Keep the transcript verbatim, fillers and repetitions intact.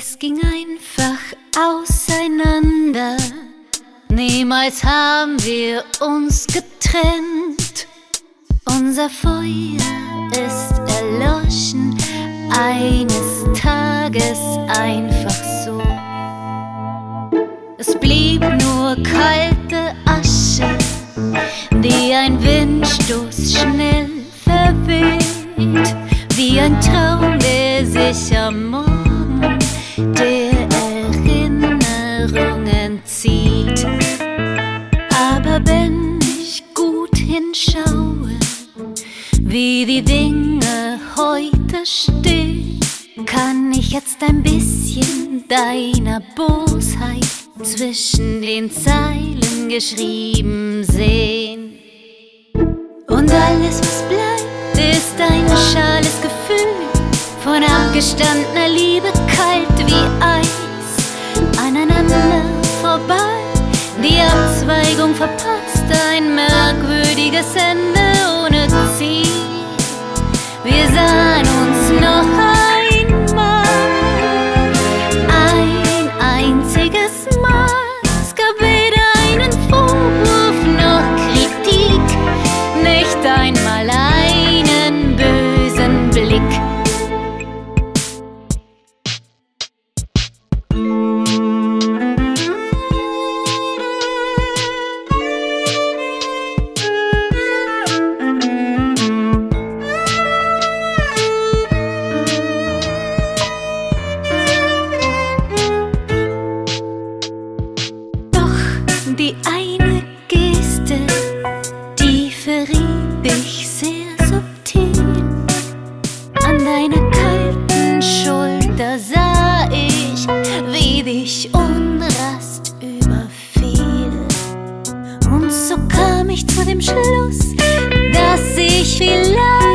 Es ging einfach auseinander. Niemals haben wir uns getrennt. Unser Feuer ist erloschen, eines Tages einfach so. Es blieb nur kalte Asche, die ein Windstoß schnell verweht, wie ein Traum, der sich am Morgen der Erinnerungen zieht. Aber wenn ich gut hinschaue, wie die Dinge heute stehen, kann ich jetzt ein bisschen deiner Bosheit zwischen den Zeilen geschrieben sehen. Und alles, was bleibt, ist ein schales Gefühl von abgestandener Liebe, kalt wie Eis, aneinander vorbei, die Abzweigung verpasst, ein merkwürdiges Ende ohne Ziel. Wir sahen uns noch einmal, ein einziges Mal. Es gab weder einen Vorwurf noch Kritik, nicht einmal einen bösen Blick. Die eine Geste, die verrieb ich sehr subtil. An deiner kalten Schulter sah ich, wie dich Unrast überfiel. Und so kam ich zu dem Schluss, dass ich vielleicht